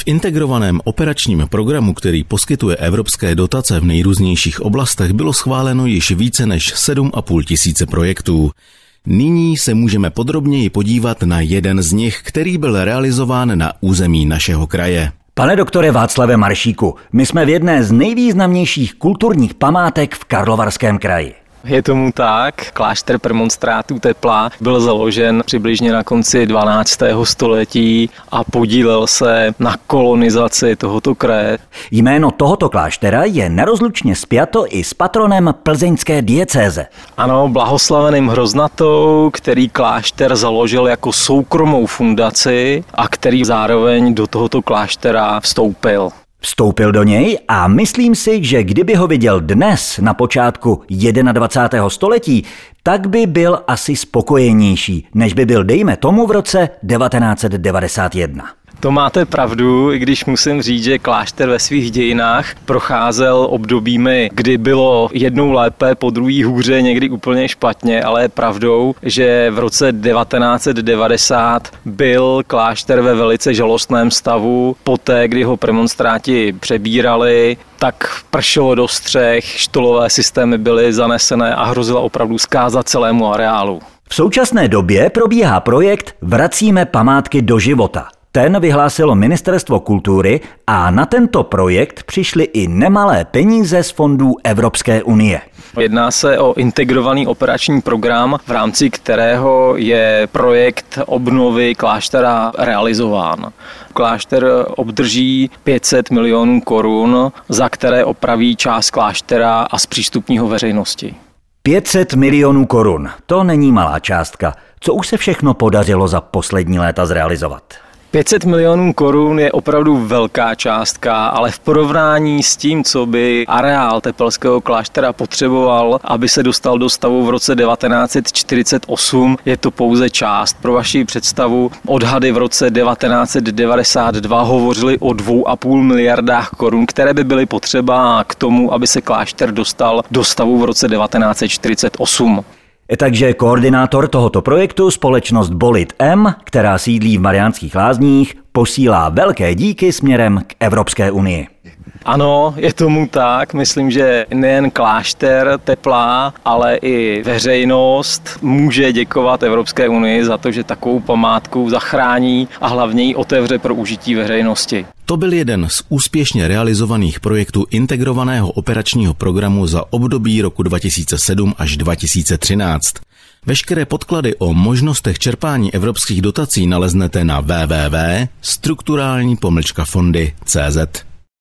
V integrovaném operačním programu, který poskytuje evropské dotace v nejrůznějších oblastech, bylo schváleno již více než 7,5 tisíce projektů. Nyní se můžeme podrobněji podívat na jeden z nich, který byl realizován na území našeho kraje. Pane doktore Václave Maršíku, my jsme v jedné z nejvýznamnějších kulturních památek v Karlovarském kraji. Je tomu tak. Klášter premonstrátů Tepla byl založen přibližně na konci 12. století a podílel se na kolonizaci tohoto kraje. Jméno tohoto kláštera je nerozlučně spjato i s patronem plzeňské diecéze. Ano, blahoslaveným Hroznatou, který klášter založil jako soukromou fundaci a který zároveň do tohoto kláštera vstoupil. Vstoupil do něj a myslím si, že kdyby ho viděl dnes na počátku 21. století, tak by byl asi spokojenější, než by byl, dejme tomu, v roce 1991. To máte pravdu, i když musím říct, že klášter ve svých dějinách procházel obdobími, kdy bylo jednou lépe, po druhý hůře, někdy úplně špatně, ale je pravdou, že v roce 1990 byl klášter ve velice žalostném stavu. Poté, kdy ho premonstráti přebírali, tak pršelo do střech, štolové systémy byly zanesené a hrozila opravdu zkáza celému areálu. V současné době probíhá projekt Vracíme památky do života. Ten vyhlásilo Ministerstvo kultury a na tento projekt přišly i nemalé peníze z fondů Evropské unie. Jedná se o integrovaný operační program, v rámci kterého je projekt obnovy kláštera realizován. Klášter obdrží 500 milionů korun, za které opraví část kláštera a zpřístupní ho veřejnosti. 500 milionů korun, to není malá částka. Co už se všechno podařilo za poslední léta zrealizovat? 500 milionů korun je opravdu velká částka, ale v porovnání s tím, co by areál Tepelského kláštera potřeboval, aby se dostal do stavu v roce 1948, je to pouze část. Pro vaši představu, odhady v roce 1992 hovořily o 2,5 miliardách korun, které by byly potřeba k tomu, aby se klášter dostal do stavu v roce 1948. Takže koordinátor tohoto projektu, společnost Bolit M, která sídlí v Mariánských Lázních, posílá velké díky směrem k Evropské unii. Ano, je tomu tak. Myslím, že nejen klášter Tepla, ale i veřejnost může děkovat Evropské unii za to, že takovou památku zachrání a hlavně ji otevře pro užití veřejnosti. To byl jeden z úspěšně realizovaných projektů integrovaného operačního programu za období roku 2007 až 2013. Veškeré podklady o možnostech čerpání evropských dotací naleznete na www.strukturální-fondy.cz.